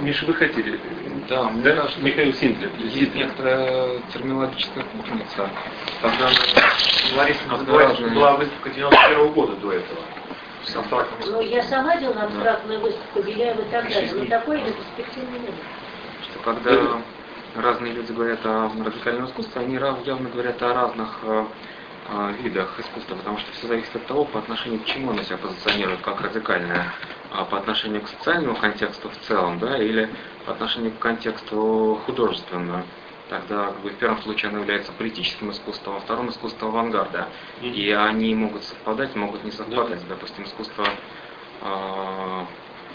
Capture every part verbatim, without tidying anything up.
Миша, вы хотели? Да, мне да? кажется, Михаил Синдлер. Есть некоторая терминологическая путаница. Когда Лариса называет, что была выставка девяносто первого года до этого. Ну, я сама делала абстрактную выставку, Беляева и так далее, но такой или перспективы нет. Что когда разные люди говорят о радикальном искусстве, они явно говорят о разных э, э, видах искусства, потому что все зависит от того, по отношению к чему оно себя позиционирует как радикальное, а по отношению к социальному контексту в целом, да, или по отношению к контексту художественному. Тогда как бы, в первом случае оно является политическим искусством, а во втором искусством авангарда. Mm-hmm. И они могут совпадать, могут не совпадать. Mm-hmm. Допустим, искусство... Э,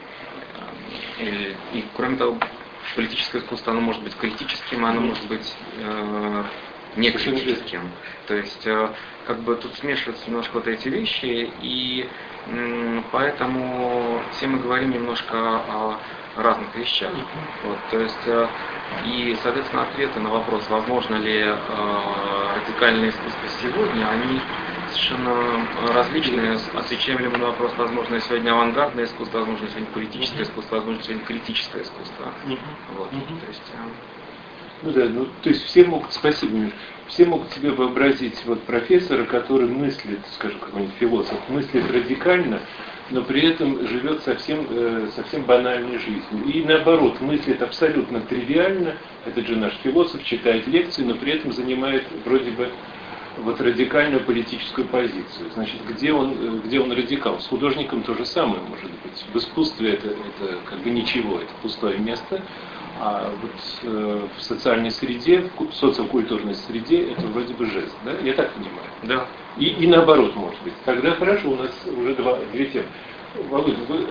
и, и кроме того, политическое искусство, оно может быть критическим, оно mm-hmm. может быть э, не критическим. То есть, э, как бы тут смешиваются немножко вот эти вещи, и э, поэтому все мы говорим немножко о разных вещах. Вот, то есть, э, и, соответственно, ответы на вопрос, возможно ли э, радикальное искусство сегодня, они совершенно различные. Отвечаем ли мы на вопрос, возможно ли сегодня авангардное искусство, возможно ли сегодня политическое искусство, возможно ли сегодня критическое искусство. Вот, то есть, э... Ну да, ну то есть все могут, спасибо, Миш, все могут себе вообразить вот профессора, который мыслит, скажем, какой-нибудь философ, мыслит радикально, но при этом живет совсем, э, совсем банальной жизнью. И наоборот, мыслит абсолютно тривиально, этот же наш философ читает лекции, но при этом занимает вроде бы вот радикальную политическую позицию. Значит, где он, где он радикал? С художником то же самое может быть. В искусстве это, это как бы ничего, это пустое место. А вот э, в социальной среде, в социокультурной среде это вроде бы жест, да? Я так понимаю. Да. И, и наоборот, может быть. Тогда хорошо, у нас уже два, две темы. Володя, вы...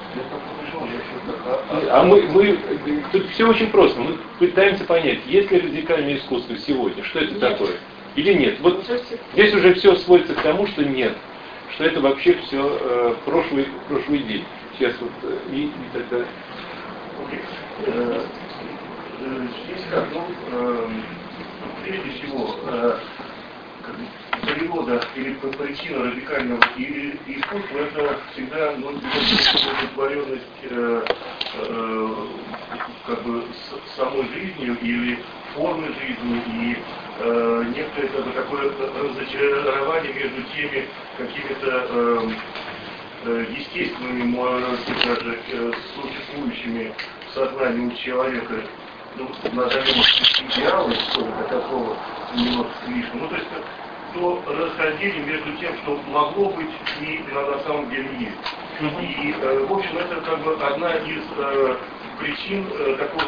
А мы, мы, тут все очень просто. Мы пытаемся понять, есть ли радикальное искусство сегодня, что это нет. такое, или нет. Вот здесь уже все сводится к тому, что нет. Что это вообще все э, прошлый, прошлый день. Сейчас вот и, и тогда... Здесь как, ну, э, прежде всего, э, природа или причина радикального или искусства это всегда ну, удовлетворенность э, э, как бы с, самой жизнью или формы жизни и э, некоторое как бы, такое разочарование между теми какими-то э, естественными, может быть, даже э, существующими в сознании у человека, ну, назовем идеалы, что ли, это слово немного слишком. Ну, то есть то расхождение между тем, что могло быть и на, на самом деле есть. И, э, в общем, это как бы одна из э, причин э, такой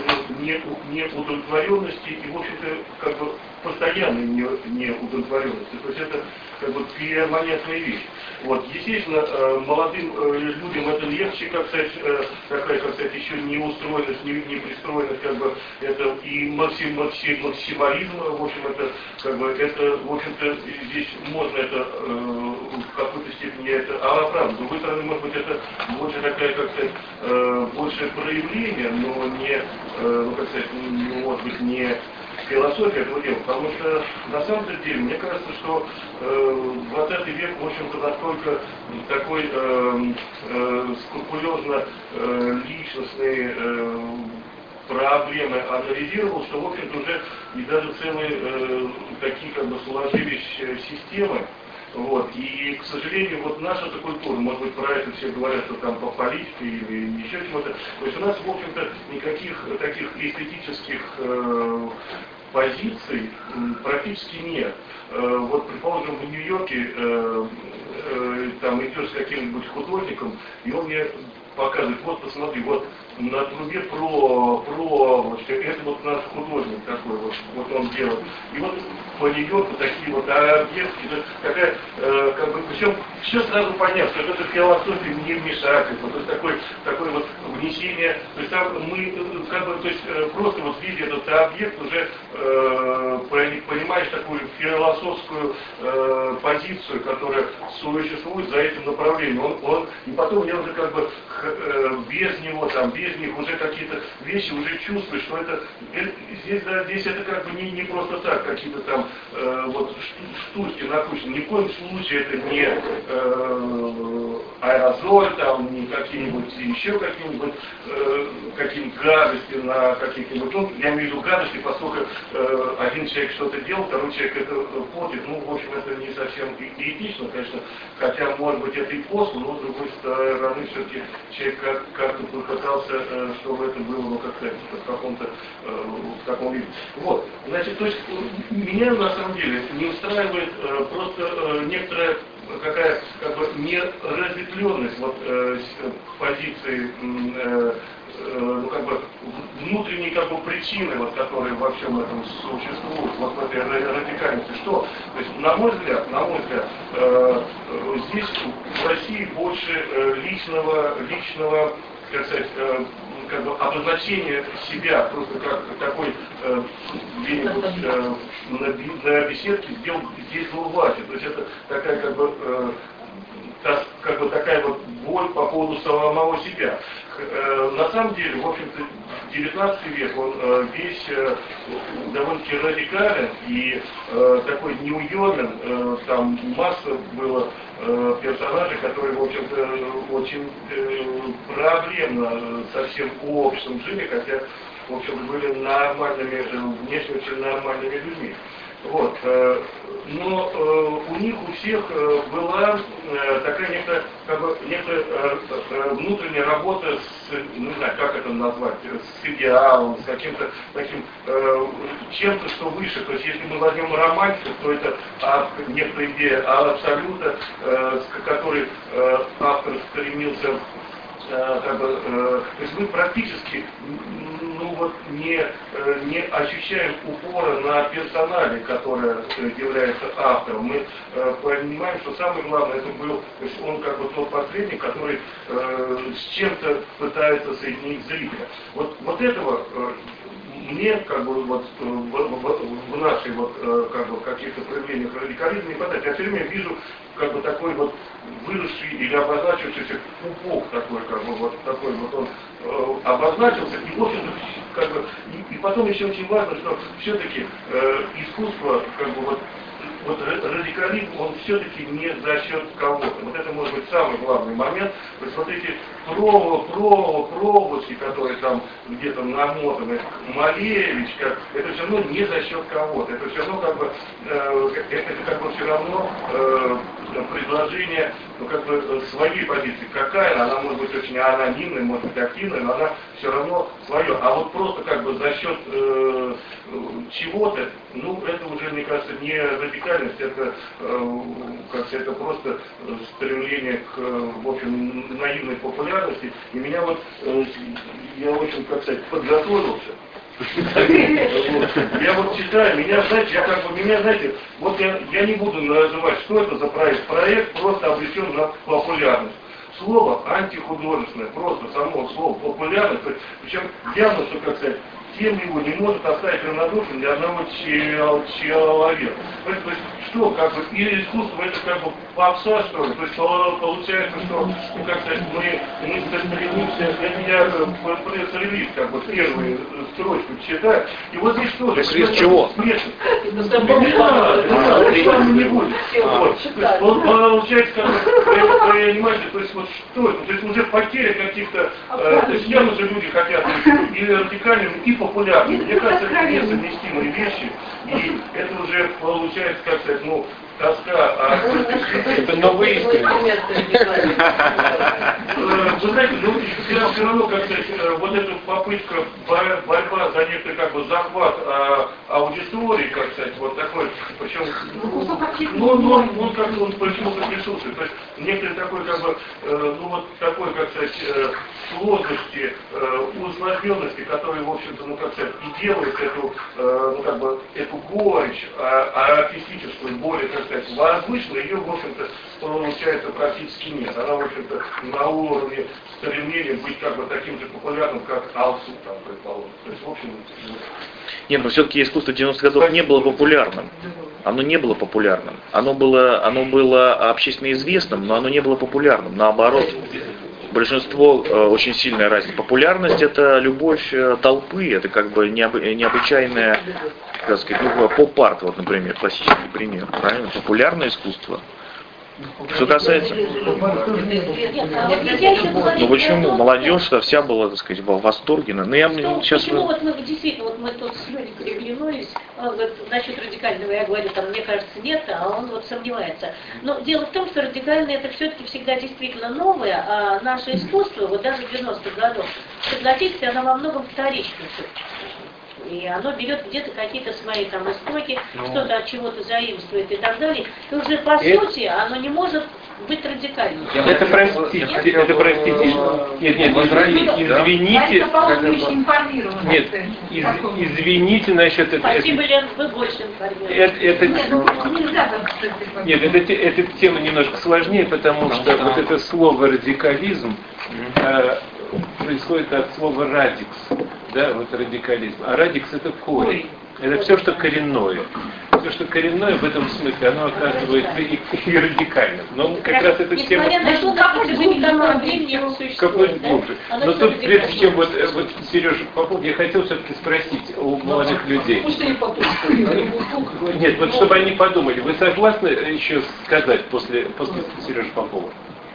неудовлетворенности и, в общем-то, как бы постоянной неудовлетворенности. То есть это как бы перманентная вещь. Вот. Естественно, э, молодым э, людям это легче, как сказать, э, такая, как сказать, еще не устроенность, не, не пристроенность, как бы это и максим, максим, максимализм, в общем, это как бы это, в общем-то, здесь можно это э, в какой-то степени это оправдывать. С другой стороны, может быть, это больше такая, как сказать, э, больше проявление, но не, э, ну, как сказать, ну, может быть, не философия этого дела, потому что на самом деле, мне кажется, что э, двадцатый век, в общем-то, настолько такой э, э, скрупулезно э, личностный э, проблемы анализировал, что, в общем-то, уже и даже целые э, такие, как бы, сложились системы. Вот. И, к сожалению, вот наша культура, может быть, про это все говорят, что там по политике или еще чему-то. То есть у нас, в общем-то, никаких таких эстетических э, позиций практически нет. Э, вот, предположим, в Нью-Йорке э, э, там идешь с каким-нибудь художником, и он мне показывает, вот посмотри, вот на трубе про, про, это вот наш художник такой, вот, вот он делает. И вот по Нью-Йорку такие вот объекты, такая, э, как бы, причем все сразу понятно, что это философия не вмешательства, то есть такое, такое вот внесение, то есть там мы, как бы, то есть просто вот видя этот объект уже э, понимаешь такую философскую э, позицию, которая существует за этим направлением. Он, он, и потом я уже как бы без него, там, без них уже какие-то вещи, уже чувствуешь, что это, здесь, да, здесь это как бы не, не просто так, какие-то там э, вот штучки накручены. Ни в коем случае это не э, аэрозоль, там, не какие-нибудь еще какие-нибудь э, какие-нибудь гадости на каких-нибудь, ну, я имею в виду гадости, поскольку э, один человек что-то делал, второй человек это портит, ну, в общем, это не совсем и этично, конечно, хотя, может быть, это и послу, но, с другой стороны, все-таки человек как- как-то попытался, э, чтобы это было, ну, как-то в каком-то, э, в таком виде. Вот, значит, то есть, меня, на самом деле, не устраивает э, просто э, некоторая какая как бы неразветвленность вот, э, позиции э, э, ну, как бы внутренней как бы причины, вот, которые во всем этом существуют, вот в этой радикальности. Что? То есть, на мой взгляд, на мой взгляд, э, э, здесь в России больше э, личного, личного, как сказать, э, как бы обозначение себя, просто как такой э, где-нибудь э, на, на беседке сделал, здесь был Вася. То есть это такая как бы, э, та, как бы такая вот боль по поводу самого себя. Э, на самом деле, в общем-то, девятнадцатый век, он э, весь э, довольно-таки радикален и э, такой неуемен, э, там масса было э, персонажей, которые, в общем-то, очень э, проблемно со всем обществом жили, хотя, в общем, были нормальными, э, внешне очень нормальными людьми. Вот, э, но э, у них у всех э, была э, такая некая, как бы, некая э, э, внутренняя работа с, не знаю, как это назвать, с идеалом, с каким-то таким э, чем-то, что выше. То есть, если мы возьмем романтику, то это а, некая идея а абсолюта, э, к которой э, автор стремился. Как бы, э, то есть мы практически ну, вот, не, э, не ощущаем упора на персонале, который является автором. Мы э, понимаем, что самое главное это был, то есть он как бы тот посредник, который э, с чем-то пытается соединить зрителя. Вот, вот этого э, мне как бы вот в, в, в нашей вот как бы каких-то проявлениях радикализма не хватает. Я все время вижу как бы такой вот выросший или обозначившийся пупок такой, как бы вот такой вот он э, обозначился, и в общем-то как бы и, и потом еще очень важно, что все-таки э, искусство как бы вот вот радикализм, он все-таки не за счет кого-то. Вот это может быть самый главный момент. То есть вот эти проволо, проволо, проволочки, которые там где-то намотаны, Малевич, как, это все равно не за счет кого-то. Это все равно как бы, э, это как бы все равно э, предложение, ну, как бы своей позиции. Какая она может быть очень анонимной, может быть активной, но она все равно свое. А вот просто как бы за счет э, чего-то, ну, это уже, мне кажется, не радикальность, это, э, как это просто стремление к, в общем, наивной популярности. И меня вот, э, я очень, как сказать, подготовился. Я вот читаю, меня, знаете, я как бы, меня, знаете, вот я, я не буду называть, что это за проект. Проект просто обречен на популярность. Слово антихудожественное, просто само слово популярность, причем явно, что, как сказать, тем его не может оставить равнодушным ни одного человека. То есть, что, как бы, или искусство это как бы попса, что ли? То есть получается, что, ну, как сказать, мы, мы стремимся, это я пресс-релиз, как бы, первую строчку читаю, и вот здесь тоже. Пресс-релиз чего? Смешно. Да, не будет. Вот, получается, как бы, понимаете, то есть, вот что это? То есть, уже потеря каких-то, то есть, явно же люди хотят и радикальным, и популярным. Мне кажется, это несовместимые вещи, и это уже получается, как сказать, ну, тоска, а... Это новые искры. Вы знаете, ну, все равно, как сказать, вот эта попытка борьба за некий, как бы, захват а, аудитории, как сказать, вот такой, причем, ну, он, он, он как-то, он почему-то присутствует, то есть, некоторый такой, как бы, э, ну, вот такой, как сказать, э, сложности, э, усложненности, которые, в общем-то, ну, как сказать, и делают эту, э, ну, как бы, эту горечь, а, артистическую, более, как сказать, возвышенную, ее, в общем-то, получается, практически нет. Она, в общем-то, на уровне стремления быть, как бы, таким же популярным, как Алсу, там, предположим. То есть, в общем... Нет, но все-таки искусство девяностых годов не было популярным. Оно не было популярным. Оно было, оно было общественно известным, но оно не было популярным. Наоборот. большинство э, очень сильная разница. Популярность — это любовь э, толпы, это как бы необы, необычайная, как сказать, ну, поп-арт, вот, например, классический пример, правильно? Популярное искусство. Что касается... Ну почему? Молодежь вся была, так сказать, в восторге. Но я что, сейчас... Почему вот мы действительно, вот мы тут с Леней переглянулись, он говорит, насчет радикального, я говорю, там, мне кажется, нет, а он вот сомневается. Но дело в том, что радикальное это все-таки всегда действительно новое, а наше искусство, вот даже в девяностых годах, согласитесь, оно во многом вторично все-таки. И оно берет где-то какие-то свои там истоки, ну, что-то от чего-то заимствует и так далее. И уже по это... сути оно не может быть радикальным. Это простите, это простите. Нет, нет, извините. Нет, из, извините насчет этого. Спасибо, Лен, вы больше информируете. Это, это, нет, это, эта тема немножко сложнее, потому что вот это слово радикализм э, происходит от слова радикс. Да, вот радикализм. А радикс это корень. Это все, что коренное. Все, что коренное в этом смысле, оно оказывается и, и радикальным. Но как раз эта тема... Какой глубже. Но тут, прежде чем вот, вот Сережа Попов, я хотел все-таки спросить у молодых людей. Нет, вот чтобы они подумали, вы согласны еще сказать после, после Сережи Попова?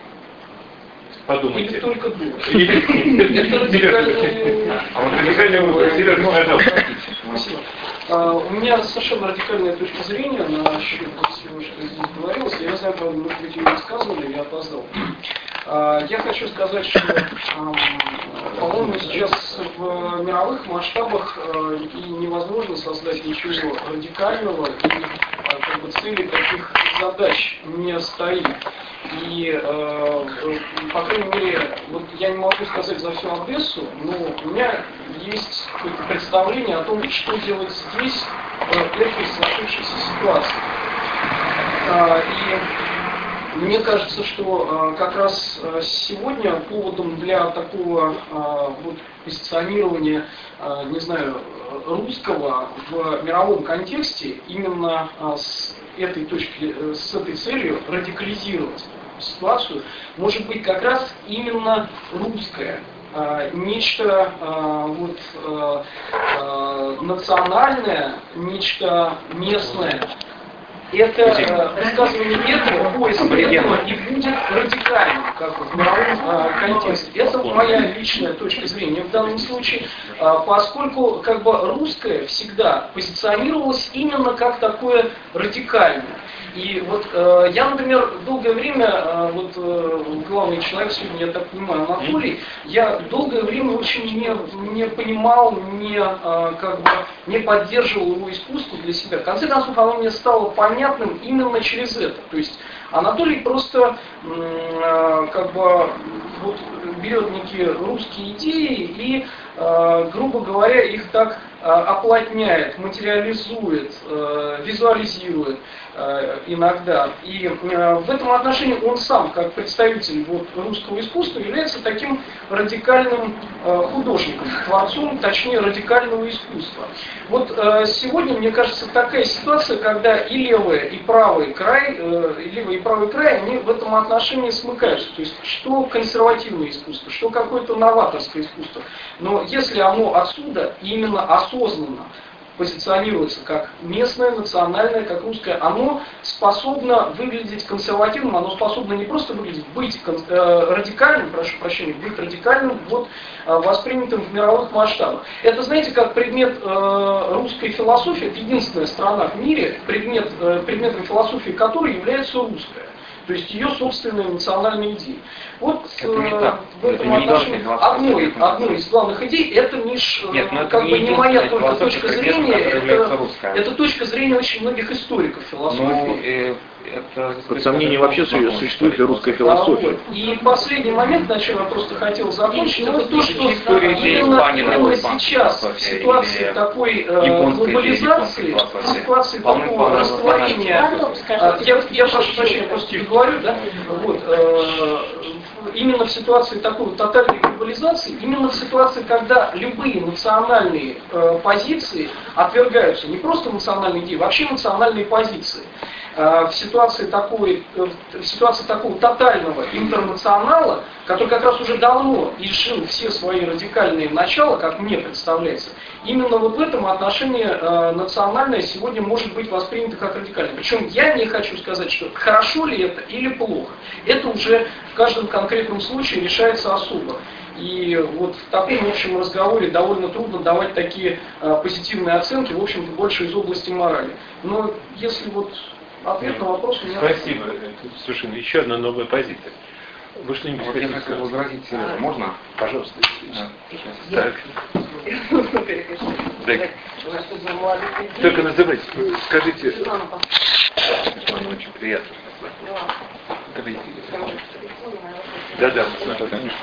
Подумайте. Или только думать. Это радикальный... А вот радикальный выбор. Сережа, пожалуйста. Спасибо. У меня совершенно радикальная точка зрения насчет всего, что здесь говорилось. Я не знаю, правда, может быть, ее рассказывали, я опоздал. Я хочу сказать, что, по-моему, сейчас в мировых масштабах и невозможно создать ничего радикального, и как бы, цели таких задач не стоит. И, э, по крайней мере, вот я не могу сказать за всю Одессу, но у меня есть какое-то представление о том, что делать здесь, в этой сложившейся ситуации. Э, и мне кажется, что э, как раз сегодня поводом для такого э, вот, позиционирования, э, не знаю, русского в мировом контексте именно э, с этой точки, с этой целью радикализировать ситуацию, может быть как раз именно русское, э, нечто э, вот, э, э, национальное, нечто местное. Это э, высказывание этого, поиск этого и будет радикальным, как в мировом э, контексте. Это моя личная точка зрения в данном случае, э, поскольку как бы русское всегда позиционировалось именно как такое радикальное. И вот э, я, например, долгое время, э, вот э, главный человек сегодня, я так понимаю, Анатолий, я долгое время очень не, не понимал, не, э, как бы, не поддерживал его искусство для себя. В конце концов, оно мне стало понятным именно через это. То есть Анатолий просто э, как бы вот, берет некие русские идеи и, э, грубо говоря, их так э, оплотняет, материализует, э, визуализирует э, иногда. И э, в этом отношении он сам, как представитель вот, русского искусства, является таким радикальным э, художником, творцом, точнее, радикального искусства. Вот э, сегодня, мне кажется, такая ситуация, когда и левый, и правый край, э, и левый и правый край, они в этом отношении смыкаются. То есть, что консервативное искусство, что какое-то новаторское искусство. Но если оно отсюда именно осознанно позиционируется как местное, национальное, как русское, оно способно выглядеть консервативным, оно способно не просто выглядеть, быть э, радикальным, прошу прощения, быть радикальным, вот, э, воспринятым в мировых масштабах. Это, знаете, как предмет э, русской философии, это единственная страна в мире, предмет, э, предметом философии которой является русская. То есть ее собственные национальные идеи. Вот э, в этом отношении одной, одной из главных идей, это лишь Нет, ну, как бы не моя только точка зрения, это, это точка зрения очень многих историков философии. Ну, э, это, Под сомнением вообще существует ли русская философия. И последний момент, на чем я просто хотел закончить, это то, что именно, именно сейчас в ситуации такой э, глобализации, в ситуации такого растворения, э, я, я прошу прощения, просто говорю, да, вот, э, именно в ситуации такой тотальной глобализации, именно в ситуации, когда любые национальные э, позиции отвергаются, не просто национальные идеи, вообще национальные позиции. в ситуации, такой, в ситуации такого тотального интернационала, который как раз уже давно изжил все свои радикальные начала, как мне представляется, именно вот в этом отношении национальное сегодня может быть воспринято как радикальное. Причем я не хочу сказать, что хорошо ли это или плохо. Это уже в каждом конкретном случае решается особо. И вот в таком общем разговоре довольно трудно давать такие э, позитивные оценки, в общем-то, больше из области морали. Но если вот ответ на вопрос у меня... Спасибо. Это совершенно еще одна новая позиция. Вы что-нибудь вот хотите я сказать? возразить, а, можно? Пожалуйста. А, Так. Так. Только называйте. Скажите. Мне очень приятно. Давайте. Да, да, смотрю, конечно.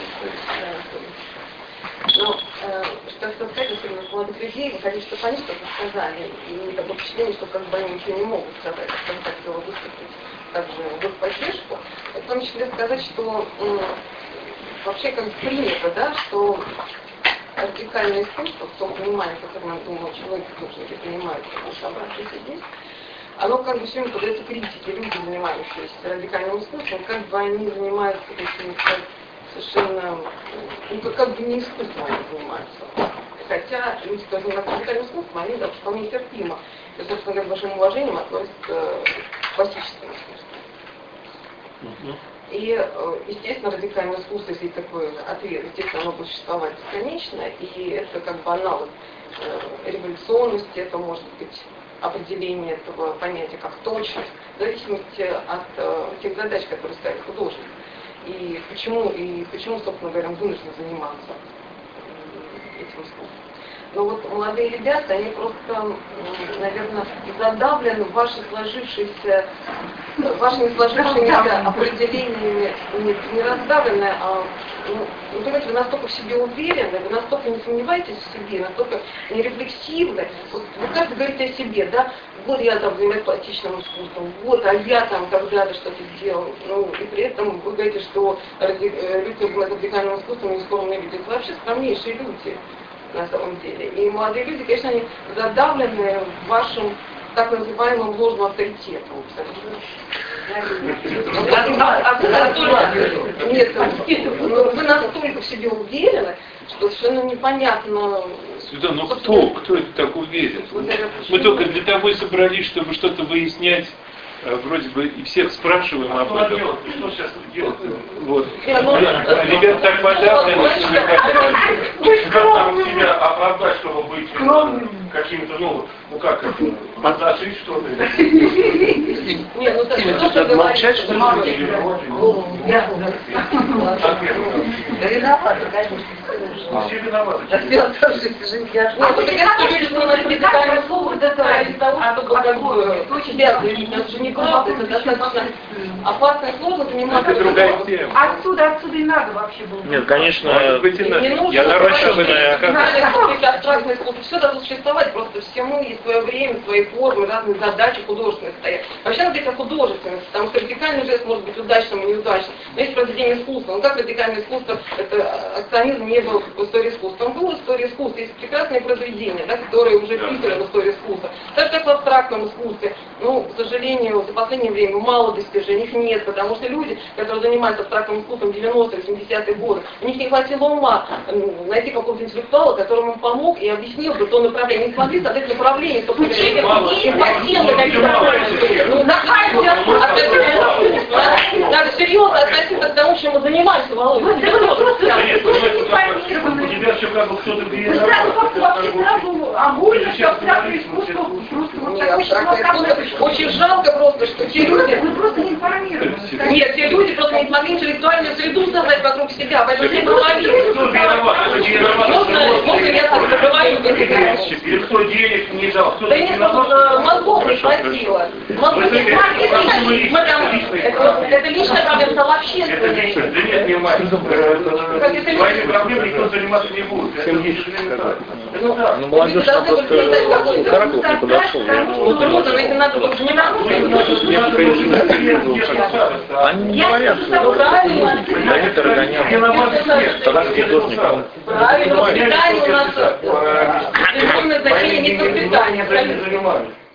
Ну, э, что я хотела сказать, особенно молодых людей, вы хотите, чтобы они что-то сказали, и такое впечатление, что как бы они ничего не могут сказать, скажем так, его выступить также в их поддержку. В том числе сказать, что э, вообще как принято, да, что радикальное искусство, в том понимании, в котором, я думаю, человек должен понимать, что собравшийся здесь, оно как бы все время подается критике, люди, занимающиеся радикальным искусством, как бы они занимаются какими-то совершенно, ну как, как бы не искусством они занимаются. Хотя люди, которые занимаются радикальным искусством, они да, вполне терпимо. И, собственно, как большим уважением относятся к классическому искусству. И, естественно, радикальное искусство, если такой ответ, естественно, оно будет существовать бесконечно, и это как бы аналог э, революционности, это может быть определение этого понятия как точность, в зависимости от э, тех задач, которые ставит художник. И почему, и почему, собственно говоря, он вынужден заниматься этим искусством. Но вот молодые ребята, они просто, наверное, задавлены вашей сложившейся, вашими сложившимися определениями, не, не раздавлены, а, ну, ну, понимаете, вы настолько в себе уверены, вы настолько не сомневаетесь в себе, настолько нерефлексивны. Вот вы каждый говорите о себе, да, вот я там занимаюсь пластичным искусством, вот, а я там когда-то что-то сделал. Ну, и при этом вы говорите, что ради, люди занимаются радикальным искусством, не скромные люди, это вообще скромнейшие люди. На самом деле. И молодые люди, конечно, они задавлены вашим так называемым ложным авторитетом. Нет, вы настолько в себе уверены, что совершенно непонятно. Сюда, ну кто, кто это так уверен? Мы только для того и собрались, чтобы что-то выяснять. Вроде бы и всех спрашиваем об этом. Что сейчас делать? Вот. Ребята так подавлены, как нам себя оправдать, чтобы быть каким-то, ну, ну как это, подзашить что-то? Нет, ну то, что молчать, что ли? Виноваты, конечно. Все виноваты. Нет, это я вижу, что у нас радикальное слово, вот это ради того, чтобы как бы себя заявить, это же неправда, это достаточно опасное слово, заниматься. Это другая тема. Отсюда, отсюда и надо вообще было. Нет, конечно, может быть, и надо. Я наращенная абстрактное искусство, все должно существовать, просто всему есть свое время, свои формы, разные задачи художественные стоят. Вообще надо говорить о художественности, потому что радикальный жест может быть удачным и неудачным. Но есть произведение искусства. Ну как радикальное искусство, это акционизм не был в истории искусства. Он был в истории искусства. Есть прекрасные произведения, да, которые уже вписаны в историю искусства. Так как в абстрактном искусстве, ну, к сожалению, за последнее время мало достижений, их нет, потому что люди, которые занимаются абстрактным искусством в девяностые, восьмидесятые годы, у них не хватило ума найти какого-то интеллектуала, которому он помог и объяснил бы то направление. Не смогли создать направление, чтобы надо серьезно относиться к тому, чем мы занимаемся, Володя. У тебя все как бы кто-то очень жалко просто, что те люди... Вы просто не информированы. Нет, те люди просто не смогли интеллектуальную среду создать вокруг себя, поэтому все говорили. Можно я так поговорю? Кто денег не дал? Да нет, мозгов не хватило. Мозгов не хватило. Это личная проблема, это общественная. Да нет, не мать. Своими проблемами никто заниматься не будет. Ну, молодежь там просто Каракулов не подошел. Ну, трудно, но если надо, то не надо. Они не говорят, что Давид Арагонян, тогда художник, он правильно, воспитание у нас, безумное значение не воспитание, правильно?